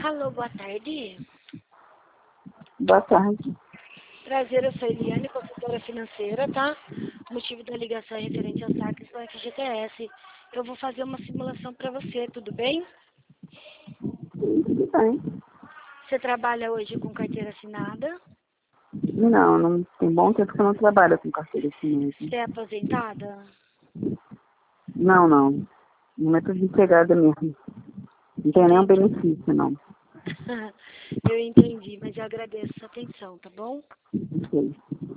Alô, boa tarde. Boa tarde. Prazer, eu sou Eliane, consultora financeira, tá? O motivo da ligação é referente aos saques do FGTS. Eu vou fazer uma simulação para você, tudo bem? Tudo bem. Você trabalha hoje com carteira assinada? Não tem bom tempo que eu não trabalho com carteira assinada. Você é aposentada? Não. Não é desempregada mesmo. Não tem nenhum benefício, não. Eu entendi, mas eu agradeço a sua atenção, tá bom? Ok.